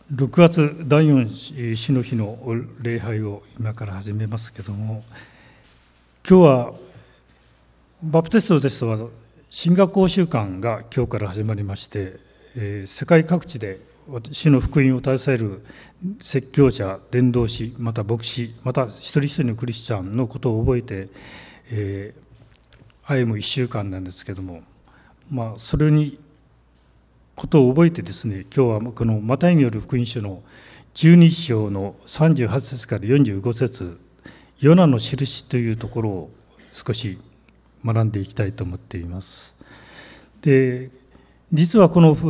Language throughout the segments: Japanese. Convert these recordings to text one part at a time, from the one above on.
6月第4死の日の礼拝を今から始めますけども、今日はバプテストですと神学講習会が今日から始まりまして、世界各地で主の福音を携える説教者、伝道師、また牧師、また一人一人のクリスチャンのことを覚えて、歩む1週間なんですけども、それにことを覚えてですね、今日はこのマタイによる福音書の12章の38節から45節、ヨナの印というところを少し学んでいきたいと思っています。で、実はこの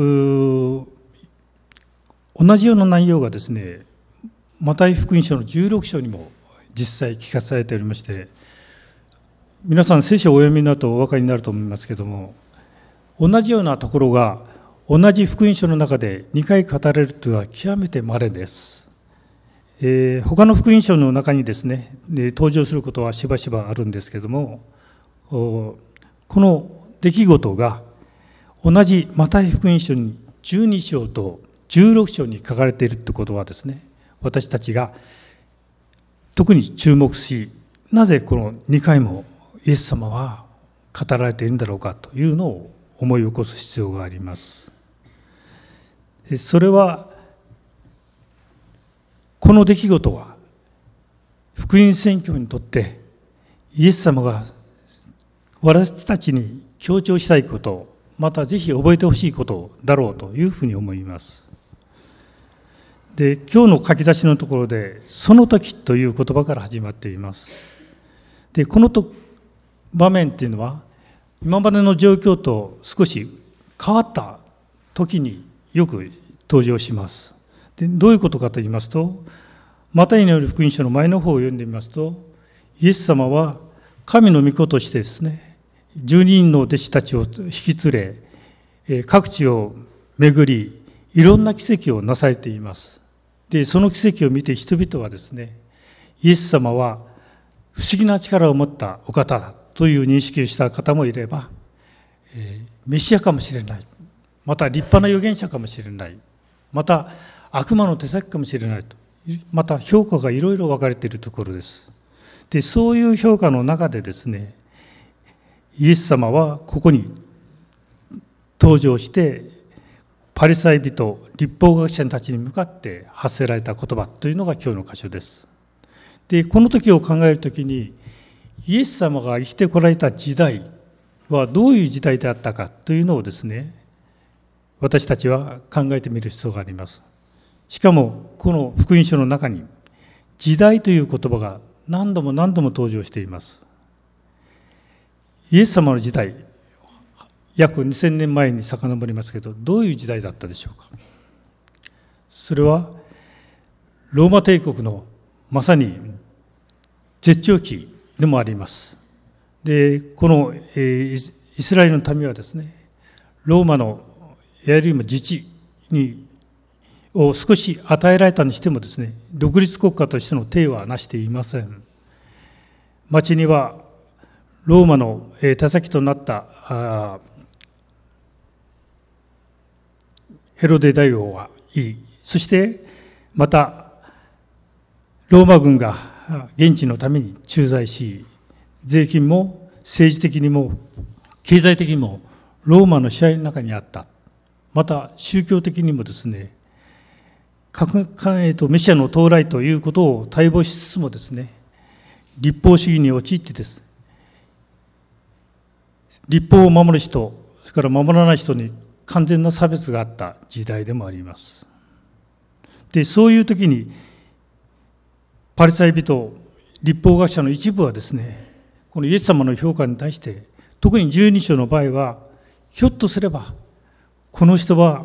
同じような内容がですね、マタイ福音書の16章にも実際聞かされておりまして、皆さん聖書をお読みになるとお分かりになると思いますけども、同じようなところが同じ福音書の中で2回語られるというのは極めて稀です。他の福音書の中にですね、登場することはしばしばあるんですけれども、この出来事が同じマタイ福音書に12章と16章に書かれているということはですね、私たちが特に注目し、なぜこの2回もイエス様は語られているんだろうかというのを思い起こす必要があります。それはこの出来事は福音宣教にとってイエス様が私たちに強調したいこと、またぜひ覚えてほしいことだろうというふうに思います。で、今日の書き出しのところでその時という言葉から始まっています。で、この場面っていうのは今までの状況と少し変わった時によく登場します。で、どういうことかと言いますと、マタイによる福音書の前の方を読んでみますと、イエス様は神の御子としてですね、12人の弟子たちを引き連れ、各地を巡り、いろんな奇跡をなされています。で、その奇跡を見て人々はですね、イエス様は不思議な力を持ったお方だという認識をした方もいれば、メシアかもしれない、また立派な預言者かもしれない、また悪魔の手先かもしれないと、また評価がいろいろ分かれているところです。で、そういう評価の中でですね、イエス様はここに登場してパリサイ人、律法学者たちに向かって発せられた言葉というのが今日の箇所です。で、この時を考えるときに、イエス様が生きてこられた時代はどういう時代であったかというのをですね、私たちは考えてみる必要があります。しかもこの福音書の中に時代という言葉が何度も何度も登場しています。イエス様の時代、約2000年前に遡りますけど、どういう時代だったでしょうか。それはローマ帝国のまさに絶頂期でもあります。で、このイスラエルの民はですね、ローマのいわゆる自治を少し与えられたにしてもですね、独立国家としての体はなしていません。町にはローマの手先となったヘロデ大王はいい、そしてまたローマ軍が現地のために駐在し、税金も政治的にも経済的にもローマの支配の中にあった。また宗教的にもですね、メシアの到来ということを待望しつつもですね、律法主義に陥ってです、律法を守る人、それから守らない人に完全な差別があった時代でもあります。で、そういう時にパリサイ人、律法学者の一部はですね、このイエス様の評価に対して、特に12章の場合は、ひょっとすればこの人は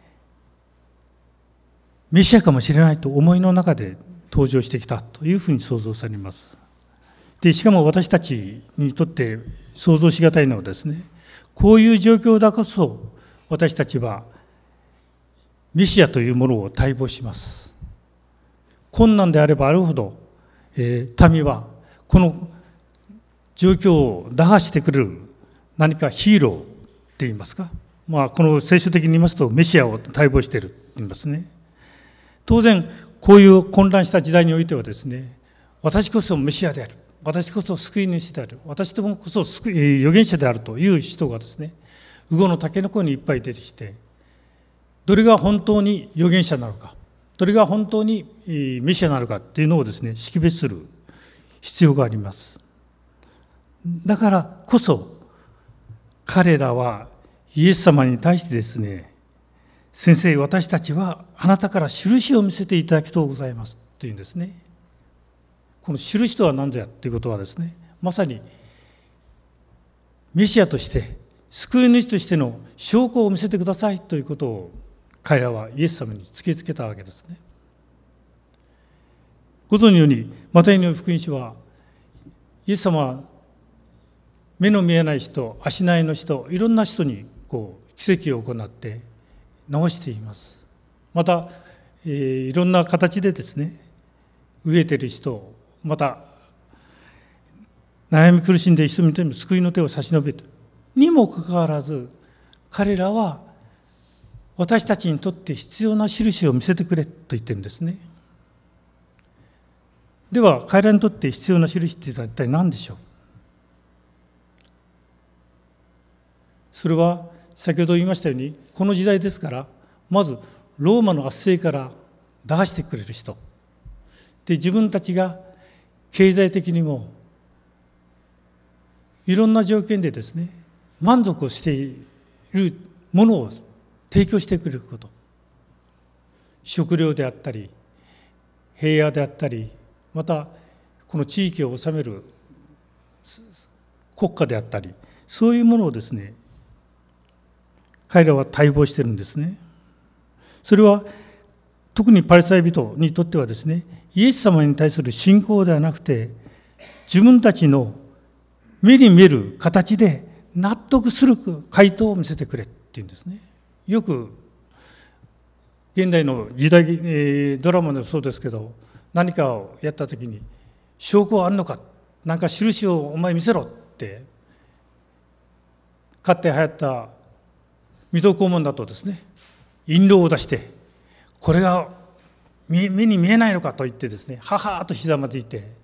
メシアかもしれないと思いの中で登場してきたというふうに想像されます。で、しかも私たちにとって想像しがたいのはですね、こういう状況だからこそ私たちはメシアというものを待望します。困難であればあるほど、民はこの状況を打破してくれる何かヒーローって言いますか、この聖書的に言いますとメシアを待望していると言いますね。 当然こういう混乱した時代においてはですね、私こそメシアである、私こそ救い主である、私ともこそ預言者であるという人がですね、ウゴのタケノコにいっぱい出てきて、どれが本当に預言者なのか、どれが本当にメシアなのかっていうのをですね、識別する必要があります。だからこそ彼らはイエス様に対してですね、先生、私たちはあなたから印を見せていただきとうございますっていうんですね。この印とは何ぞやということはですね、まさにメシアとして救い主としての証拠を見せてくださいということを彼らはイエス様に突きつけたわけですね。ご存じのようにマタイの福音書は、イエス様は目の見えない人、足ないの人、いろんな人に奇跡を行って治しています。また、いろんな形でですね、飢えている人、また悩み苦しんでいる人にも救いの手を差し伸べるにもかかわらず、彼らは私たちにとって必要な印を見せてくれと言ってるんですね。では彼らにとって必要な印って一体何でしょう。それは先ほど言いましたように、この時代ですから、まずローマの圧政から出してくれる人で、自分たちが経済的にもいろんな条件でですね、満足をしているものを提供してくれること、食料であったり平野であったり、またこの地域を治める国家であったり、そういうものをですね、彼らは待望しているんですね。それは特にパリサイ人にとってはですね、イエス様に対する信仰ではなくて、自分たちの目に見える形で納得する回答を見せてくれっていうんですね。よく現代の時代、ドラマでもそうですけど、何かをやった時に証拠はあるのか、なんか印をお前見せろってかつて流行った水戸黄門だとですね、印籠を出して、これが目に見えないのかと言ってですね、ははーとひざまずいて、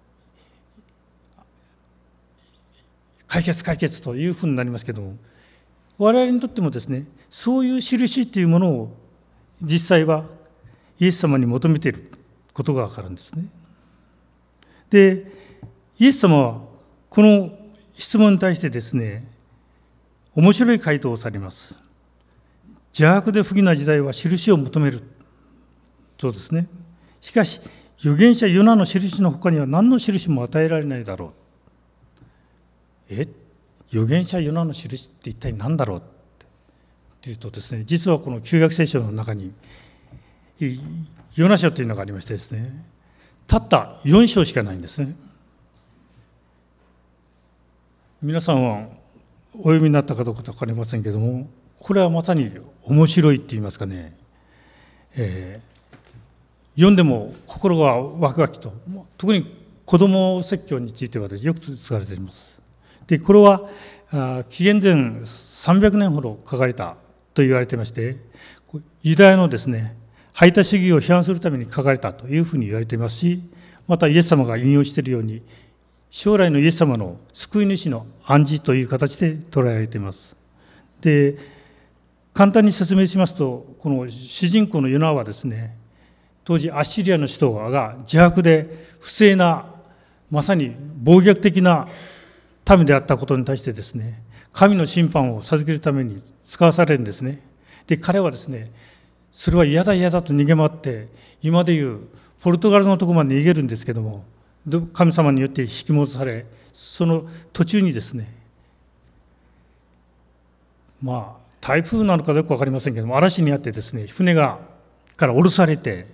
解決というふうになりますけども、我々にとってもですね、そういう印というものを実際はイエス様に求めていることがわかるんですね。で、イエス様はこの質問に対してですね、面白い回答をされます。邪悪で不義な時代は印を求める。そうですね。しかし、預言者ヨナの印の他には何の印も与えられないだろう。預言者ヨナの印って一体何だろうっていうとですね、実はこの旧約聖書の中にヨナ書というのがありましてですね、たった4章しかないんですね。皆さんはお読みになったかどうか分かりませんけれども、これはまさに面白いって言いますかね、読んでも心がワクワクと、特に子ども説教についてはよく使われています。で、これは紀元前300年ほど書かれたと言われていまして、ユダヤのですね、排他主義を批判するために書かれたというふうに言われていますし、またイエス様が引用しているように、将来のイエス様の救い主の暗示という形で捉えられています。で、簡単に説明しますと、この主人公のヨナはですね、当時アッシリアの首都が邪悪で不正な、まさに暴虐的な民であったことに対してですね、神の審判を授けるために使わされるんですね。で、彼はですね、それは嫌だと逃げ回って、今でいうポルトガルのところまで逃げるんですけども、神様によって引き戻され、その途中にですね、台風なのかよく分かりませんけども、嵐にあってですね、船から降ろされて、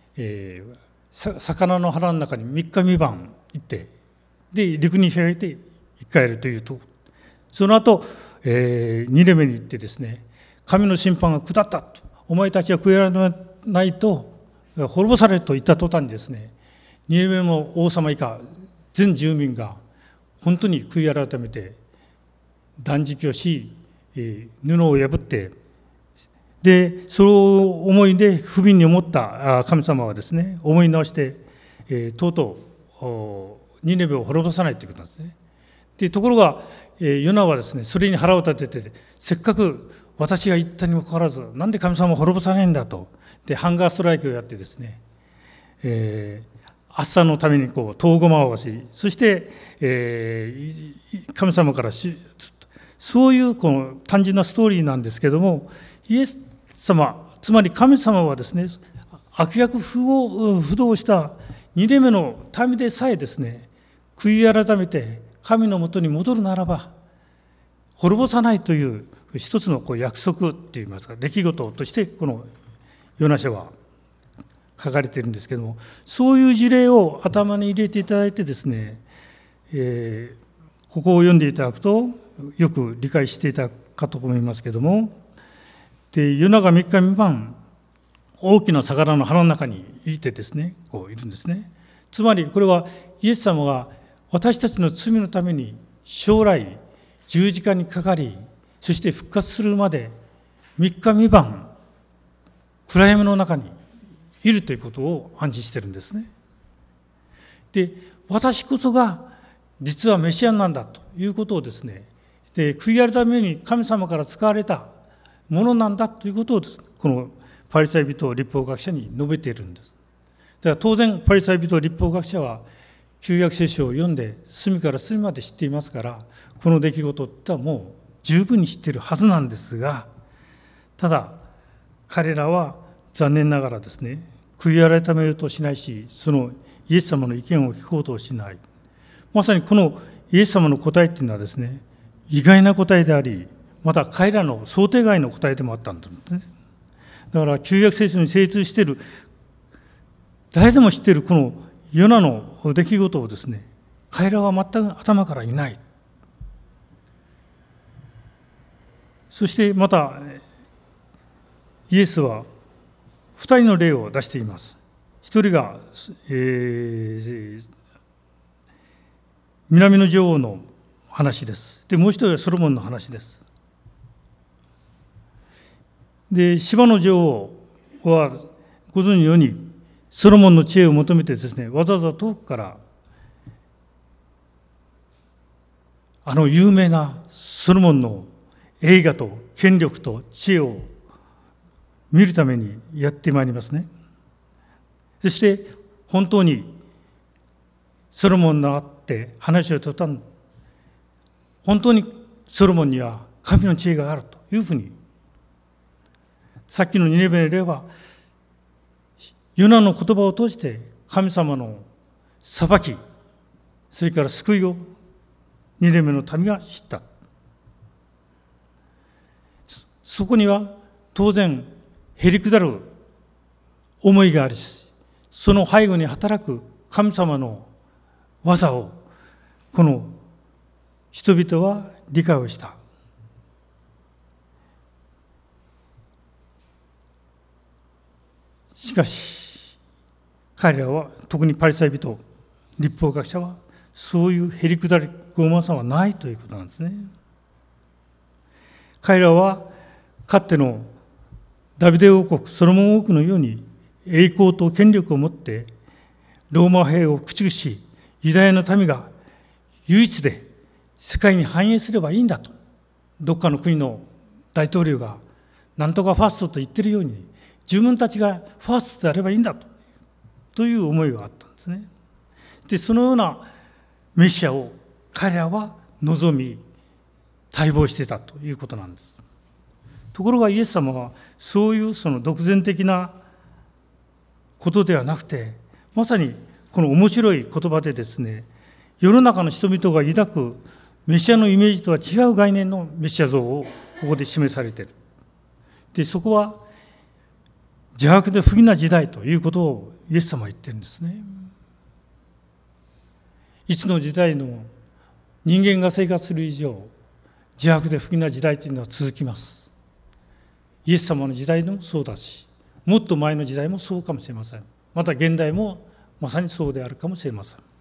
魚の腹の中に3日3晩行って、で陸に開いて生き返るというと、その後、ニネベに行ってですね、神の審判が下ったと、お前たちは悔いられないと滅ぼされると言った途端にですね、ニネベの王様以下全住民が本当に悔い改めて断食をし、布を破ってで、その思いで不憫に思った神様はですね、思い直して、とうとうニネベを滅ぼさないということなんですね。で、ところが、ヨナはですね、それに腹を立てて、せっかく私が言ったにもかかわらず、なんで神様を滅ぼさないんだと。で、ハンガーストライキをやってですね、暑さのためにこう遠駒をし、そして、神様からそういうこの単純なストーリーなんですけども、イエス様、つまり神様はですね、悪逆不動した2例目の民でさえですね、悔い改めて神のもとに戻るならば滅ぼさないという一つのこう約束といいますか、出来事としてこのヨナ書は書かれているんですけども、そういう事例を頭に入れていただいてですね、ここを読んでいただくとよく理解していただくかと思いますけども、で、ヨナが3日3晩大きな魚の腹の中にいてですね、こういるんですね。つまりこれはイエス様が私たちの罪のために将来十字架にかかり、そして復活するまで3日3晩暗闇の中にいるということを暗示しているんですね。で、私こそが実はメシアなんだということをですね、で、悔い改めに神様から使われたものなんだということをですね、このパリサイ人律法学者に述べているんです。だから当然パリサイ人律法学者は旧約聖書を読んで隅から隅まで知っていますから、この出来事ってはもう十分に知っているはずなんですが、ただ彼らは残念ながらですね、悔い改めようとしないし、そのイエス様の意見を聞こうとしない。まさにこのイエス様の答えっていうのはですね、意外な答えであり、また彼らの想定外の答えでもあったんですね。だから旧約聖書に精通している、誰でも知っているこのヨナの出来事をですね、彼らは全く頭からいない。そしてまたイエスは2人の例を出しています。一人が、南の女王の話です。で、もう一人はソロモンの話です。で、芝の女王はご存じのようにソロモンの知恵を求めてですね、わざわざ遠くからあの有名なソロモンの栄華と権力と知恵を見るためにやってまいりますね。そして本当にソロモンの会って話を途端、本当にソロモンには神の知恵があるというふうに、さっきのニネベの例はヨナの言葉を通して神様の裁き、それから救いをニネベの民が知った。そこには当然へりくだる思いがあるし、その背後に働く神様の技をこの人々は理解をした。しかし彼らは、特にパリサイ人律法学者はそういうへりくだる傲慢さはないということなんですね。彼らはかつてのダビデ王国ソロモン王国のように栄光と権力を持ってローマ兵を駆逐し、ユダヤの民が唯一で世界に繁栄すればいいんだと、どっかの国の大統領がなんとかファーストと言ってるように、自分たちがファーストであればいいんだという思いがあったんですね。で、そのようなメシアを彼らは望み待望していたということなんです。ところがイエス様はそういうその独善的なことではなくて、まさにこの面白い言葉でですね、世の中の人々が抱くメシアのイメージとは違う概念のメシア像をここで示されている。で、そこは邪悪で不義な時代ということをイエス様は言ってるんですね。いつの時代の人間が生活する以上、邪悪で不義な時代というのは続きます。イエス様の時代でもそうだし、もっと前の時代もそうかもしれません。また現代もまさにそうであるかもしれません。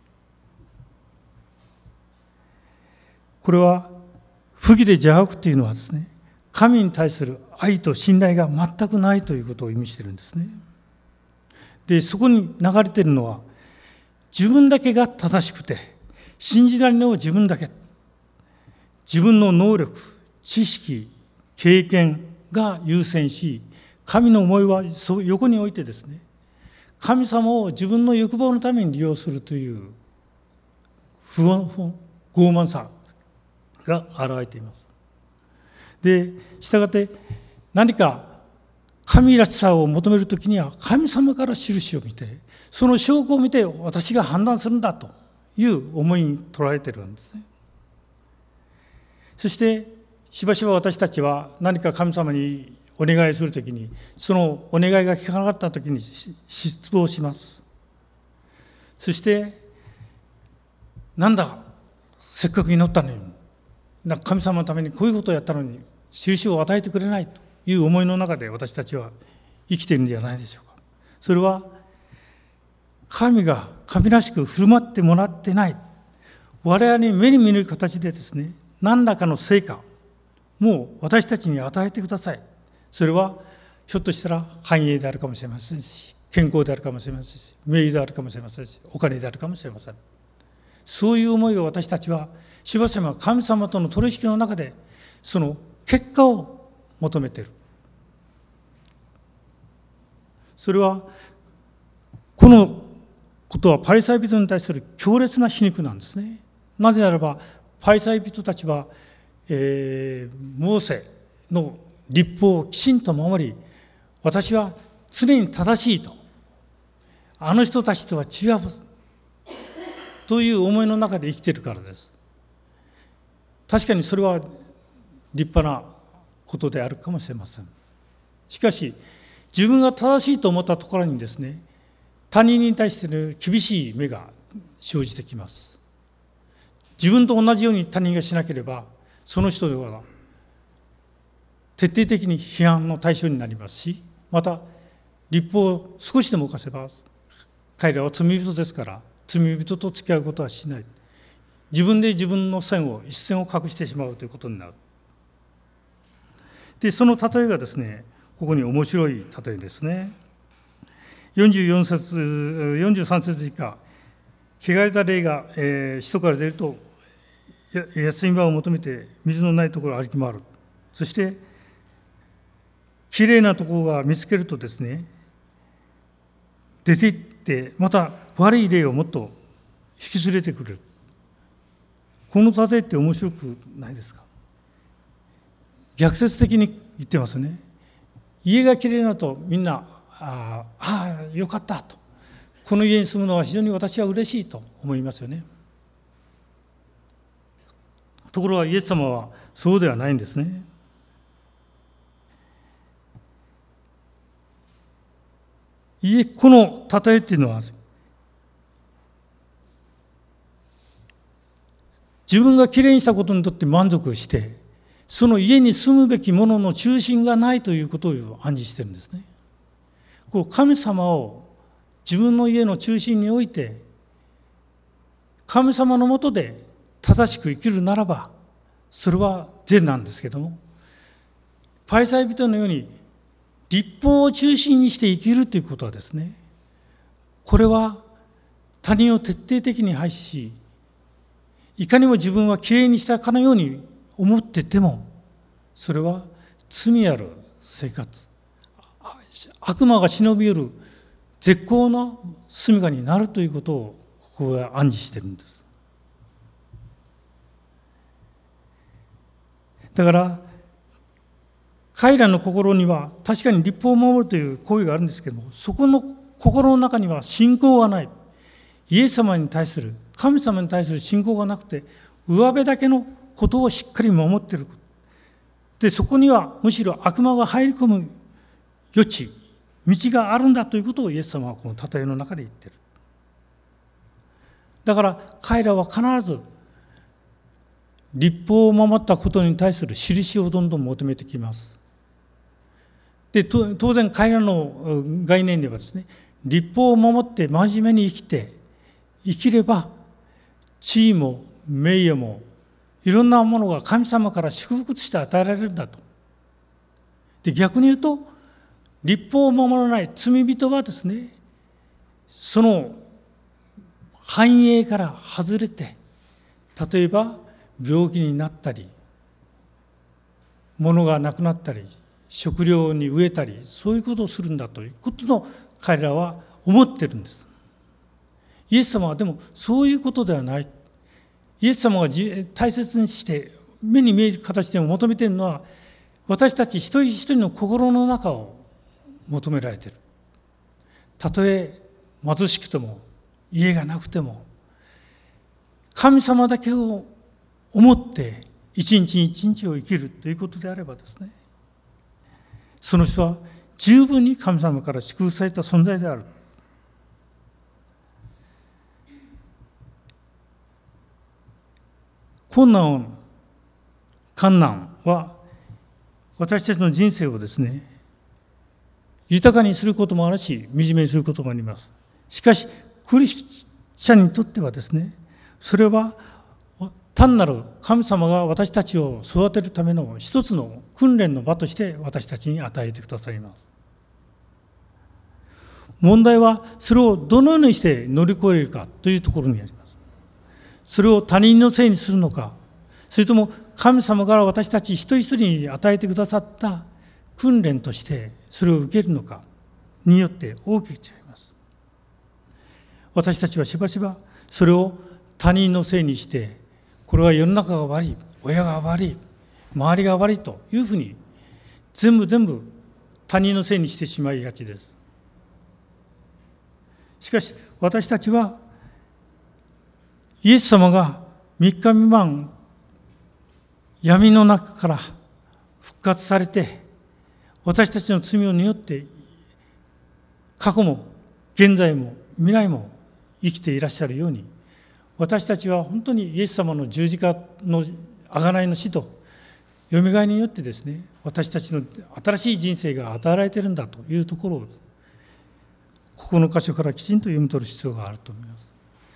これは不義で邪悪というのはですね、神に対する愛と信頼が全くないということを意味しているんですね。で、そこに流れているのは、自分だけが正しくて、信じられるのは自分だけ。自分の能力、知識、経験が優先し、神の思いは横に置いてですね、神様を自分の欲望のために利用するという傲慢さが現れています。で、したがって何か神らしさを求めるときには神様から印を見て、その証拠を見て私が判断するんだという思いに捉えているんですね。そしてしばしば私たちは何か神様にお願いするときに、そのお願いが聞かなかったときに失望します。そしてなんだ、せっかく祈ったのに、神様のためにこういうことをやったのに印を与えてくれないという思いの中で私たちは生きているんじゃないでしょうか。それは神が神らしく振る舞ってもらってない、我々に目に見える形でですね、何らかの成果もう私たちに与えてください。それはひょっとしたら繁栄であるかもしれませんし、健康であるかもしれませんし、名誉であるかもしれませんし、お金であるかもしれません。そういう思いを私たちはしばしば神様との取引の中でその結果を求めている。それはこのことはパリサイ人に対する強烈な皮肉なんですね。なぜならばパリサイ人たちは、モーセの律法をきちんと守り、私は常に正しいと、あの人たちとは違うという思いの中で生きているからです。確かにそれは立派なことであるかもしれません。しかし自分が正しいと思ったところにですね、他人に対しての厳しい目が生じてきます。自分と同じように他人がしなければ、その人は徹底的に批判の対象になりますし、また律法を少しでも犯せば彼らは罪人ですから、罪人と付き合うことはしない。自分で自分の一線を隠してしまうということになる。で、その例えがですね、ここに面白い例えですね。43節以下、汚れた霊が、使徒から出ると休み場を求めて水のないところを歩き回る。そしてきれいなところが見つけるとですね、出て行ってまた悪い霊をもっと引き連れてくる。この例えって面白くないですか。逆説的に言ってますね。家がきれいなとみんなよかったと、この家に住むのは非常に私は嬉しいと思いますよね。ところがイエス様はそうではないんですね。この例えっていうのは、自分がきれいにしたことにとって満足して、その家に住むべきものの中心がないということを暗示しているんですね。神様を自分の家の中心に置いて、神様の下で正しく生きるならば、それは善なんですけども、パリサイ人のように律法を中心にして生きるということはですね、これは他人を徹底的に排し、いかにも自分はきれいにしたかのように思ってても、それは罪ある生活、悪魔が忍び寄る絶好の住処になるということをここが暗示しているんです。だから彼らの心には確かに律法を守るという行為があるんですけども、そこの心の中には信仰がない。イエス様に対する、神様に対する信仰がなくて、上辺だけのことをしっかり守っている。で、そこにはむしろ悪魔が入り込む余地、道があるんだということをイエス様はこの例えの中で言っている。だから彼らは必ず律法を守ったことに対する印をどんどん求めてきます。で、当然彼らの概念ではですね、律法を守って真面目に生きれば地位も名誉もいろんなものが神様から祝福として与えられるんだとで、逆に言うと、律法を守らない罪人はですね、その繁栄から外れて、例えば病気になったり、物がなくなったり、食料に飢えたり、そういうことをするんだということの彼らは思ってるんです。イエス様はでもそういうことではない。イエス様が大切にして目に見える形でも求めているのは、私たち一人一人の心の中を求められている。たとえ貧しくても家がなくても、神様だけを思って一日一日を生きるということであればですね、その人は十分に神様から祝福された存在である。困難は私たちの人生をですね、豊かにすることもあるし、惨めにすることもあります。しかし、クリスチャンにとってはですね、それは単なる神様が私たちを育てるための一つの訓練の場として私たちに与えてくださいます。問題はそれをどのようにして乗り越えるかというところにあります。それを他人のせいにするのか、それとも神様から私たち一人一人に与えてくださった訓練としてそれを受けるのかによって大きく違います。私たちはしばしばそれを他人のせいにして、これは世の中が悪い、親が悪い、周りが悪いというふうに全部他人のせいにしてしまいがちです。しかし私たちはイエス様が3日未満闇の中から復活されて、私たちの罪によって過去も現在も未来も生きていらっしゃるように、私たちは本当にイエス様の十字架の贖いの死とよみがえりによってですね、私たちの新しい人生が与えられているんだというところを、ここの箇所からきちんと読み取る必要があると思います。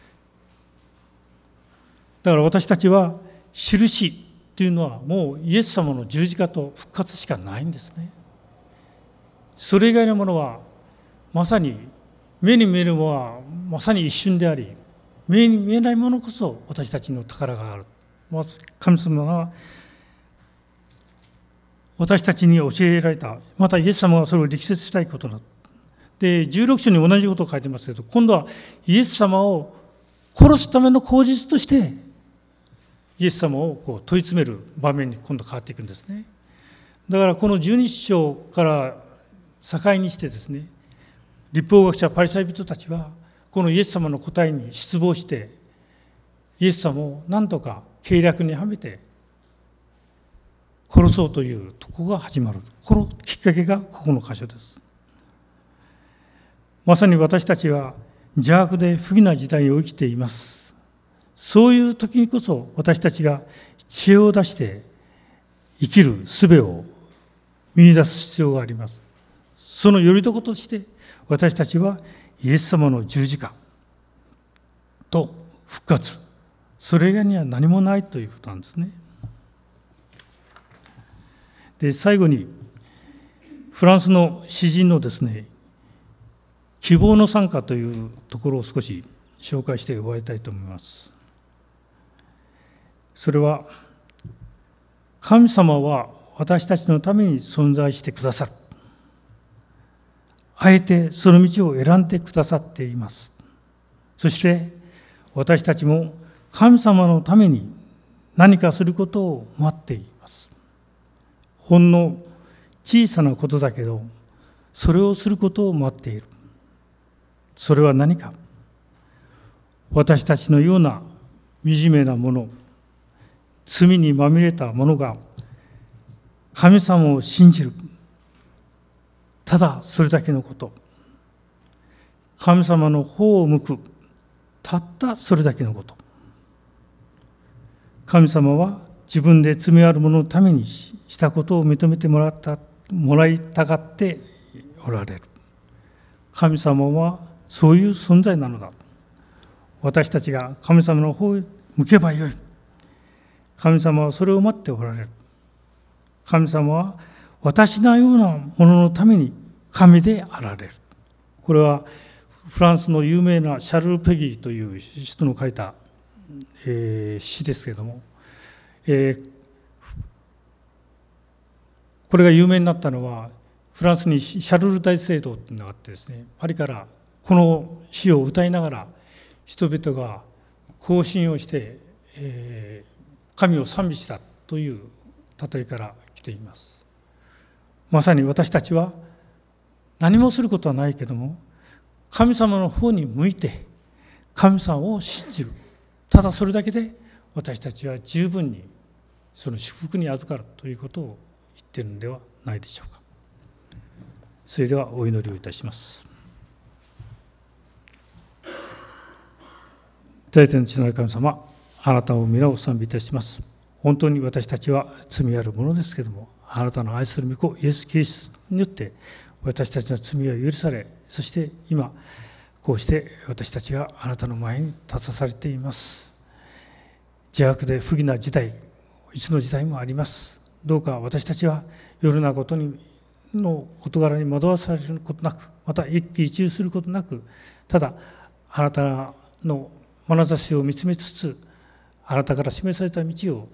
だから私たちは印というのはもうイエス様の十字架と復活しかないんですね。それ以外のものはまさに目に見えるものはまさに一瞬であり、目に見えないものこそ私たちの宝がある。神様が私たちに教えられた、またイエス様がそれを力説したいことだ。で、16章に同じことを書いてますけど、今度はイエス様を殺すための口実としてイエス様を問い詰める場面に今度変わっていくんですね。だからこの12章から境にしてですね、律法学者パリサイ人たちはこのイエス様の答えに失望して、イエス様を何とか計略にはめて殺そうというところが始まる。このきっかけがここの箇所です。まさに私たちは邪悪で不義な時代を生きています。そういう時にこそ私たちが知恵を出して生きる術を見出す必要があります。そのよりどことして私たちはイエス様の十字架と復活、それ以外には何もないということなんですね。で、最後にフランスの詩人のですね、希望の賛歌というところを少し紹介して終わりたいと思います。それは、神様は私たちのために存在してくださる。あえてその道を選んでくださっています。そして私たちも神様のために何かすることを待っています。ほんの小さなことだけど、それをすることを待っている。それは何か。私たちのような惨めなもの、罪にまみれたものが神様を信じる。ただそれだけのこと。神様の方を向く。たったそれだけのこと。神様は自分で罪ある者のためにしたことを認めてもらいたがっておられる。神様はそういう存在なのだ。私たちが神様の方へ向けばよい。神様はそれを待っておられる。神様は私のようなもののために神であられる。これはフランスの有名なシャルル・ペギーという人の書いた、詩ですけれども、これが有名になったのはフランスにシャルル大聖堂というのがあってですね、パリからこの詩を歌いながら人々が行進をして、神を賛美したという例えから来ています。まさに私たちは何もすることはないけども、神様の方に向いて神様を信じる、ただそれだけで私たちは十分にその祝福に預かるということを言っているのではないでしょうか。それではお祈りをいたします。在天の地なる神様、あなたを皆を賛美いたします。本当に私たちは罪あるものですけれども、あなたの愛する御子イエス・キリストによって私たちの罪は許され、そして今こうして私たちがあなたの前に立たされています。邪悪で不義な時代、いつの時代もあります。どうか私たちは夜なことの事柄に惑わされることなく、また一喜一憂することなく、ただあなたの眼差しを見つめつつ、あなたから示された道を